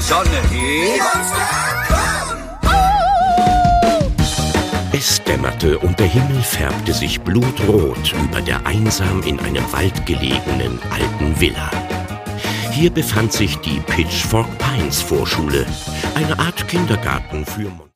Sonne hebt. Es dämmerte und der Himmel färbte sich blutrot über der einsam in einem Wald gelegenen alten Villa. Hier befand sich die Pitchfork Pines Vorschule, eine Art Kindergarten für